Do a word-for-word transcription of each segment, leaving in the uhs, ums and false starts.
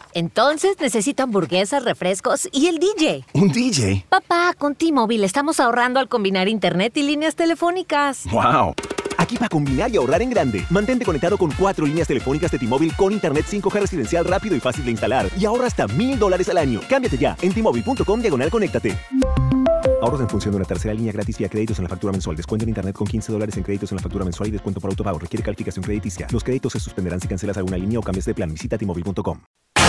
Entonces necesito hamburguesas, refrescos y el D J. ¿Un D J? Papá, con T-Mobile estamos ahorrando al combinar internet y líneas telefónicas. ¡Wow! Aquí para combinar y ahorrar en grande. Mantente conectado con cuatro líneas telefónicas de T-Mobile con internet cinco G residencial rápido y fácil de instalar. Y ahorra hasta mil dólares al año. Cámbiate ya en T-Mobile punto com diagonal conéctate. Ahorros en función de una tercera línea gratis vía créditos en la factura mensual. Descuento en internet con quince dólares en créditos en la factura mensual y descuento por autopago. Requiere calificación crediticia. Los créditos se suspenderán si cancelas alguna línea o cambias de plan. Visita T Mobile punto com.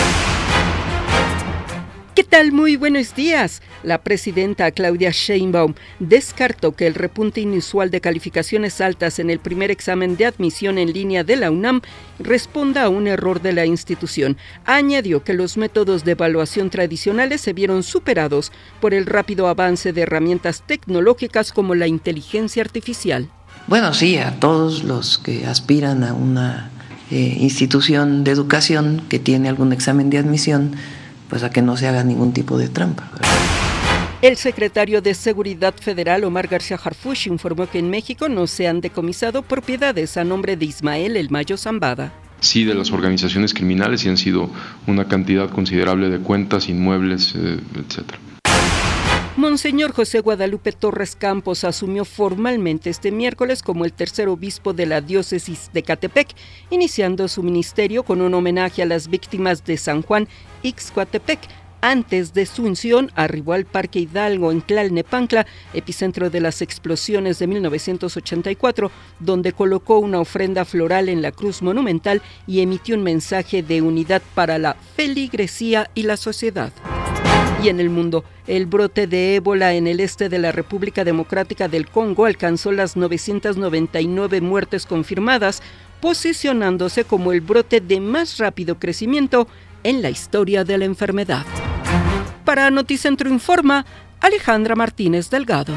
¿Qué tal? Muy buenos días. La presidenta Claudia Sheinbaum descartó que el repunte inusual de calificaciones altas en el primer examen de admisión en línea de la UNAM responda a un error de la institución. Añadió que los métodos de evaluación tradicionales se vieron superados por el rápido avance de herramientas tecnológicas como la inteligencia artificial. Bueno, sí, a todos los que aspiran a una eh, institución de educación que tiene algún examen de admisión, pues a que no se haga ningún tipo de trampa, ¿verdad? El secretario de Seguridad Federal, Omar García Harfuch, informó que en México no se han decomisado propiedades a nombre de Ismael El Mayo Zambada. Sí, de las organizaciones criminales, y han sido una cantidad considerable de cuentas, inmuebles, eh, etcétera. Monseñor José Guadalupe Torres Campos asumió formalmente este miércoles como el tercer obispo de la diócesis de Ecatepec, iniciando su ministerio con un homenaje a las víctimas de San Juan Ixcoatepec. Antes de su unción, arribó al Parque Hidalgo en Tlalnepantla, epicentro de las explosiones de mil novecientos ochenta y cuatro, donde colocó una ofrenda floral en la cruz monumental y emitió un mensaje de unidad para la feligresía y la sociedad. Y en el mundo, el brote de ébola en el este de la República Democrática del Congo alcanzó las novecientas noventa y nueve muertes confirmadas, posicionándose como el brote de más rápido crecimiento en la historia de la enfermedad. Para Noticentro Informa, Alejandra Martínez Delgado.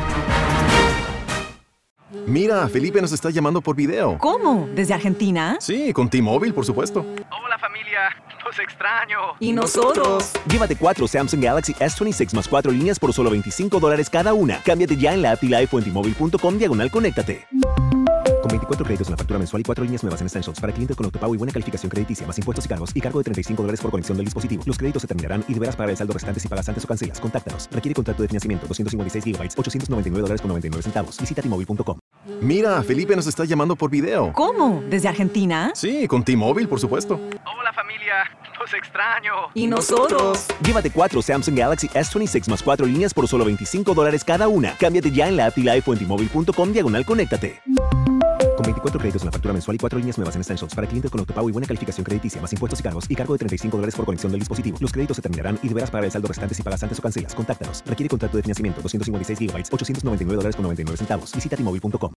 Mira, Felipe nos está llamando por video. ¿Cómo? ¿Desde Argentina? Sí, con T-Mobile, por supuesto. Hola familia, los extraño. ¿Y nosotros? Llévate cuatro Samsung Galaxy S veintiséis más cuatro líneas por solo veinticinco dólares cada una. Cámbiate ya en la app T-Life o en T Mobile punto com diagonal conéctate. Con veinticuatro créditos en la factura mensual y cuatro líneas nuevas en Essentials para clientes con autopago y buena calificación crediticia, más impuestos y cargos, y cargo de treinta y cinco dólares por conexión del dispositivo. Los créditos se terminarán y deberás pagar el saldo restante si pagas antes o cancelas. Contáctanos. Requiere contrato de financiamiento. doscientos cincuenta y seis gigabytes, ochocientos noventa y nueve dólares con noventa y nueve centavos. Visita T Mobile punto com. Mira, Felipe nos está llamando por video. ¿Cómo? ¿Desde Argentina? Sí, con T-Mobile, por supuesto. Hola familia, los extraño. ¿Y nosotros? Llévate cuatro Samsung Galaxy S veintiséis más cuatro líneas por solo veinticinco dólares cada una. Cámbiate ya en la app T-Life o en T Mobile punto com diagonal conéctate. Con veinticuatro créditos en la factura mensual y cuatro líneas nuevas en Essentials para clientes con autopago y buena calificación crediticia, más impuestos y cargos, y cargo de treinta y cinco dólares por conexión del dispositivo. Los créditos se terminarán y deberás pagar el saldo restante si pagas antes o cancelas. Contáctanos. Requiere contrato de financiamiento. doscientos cincuenta y seis gigabytes, ochocientos noventa y nueve dólares con noventa y nueve centavos. Visita T Mobile punto com.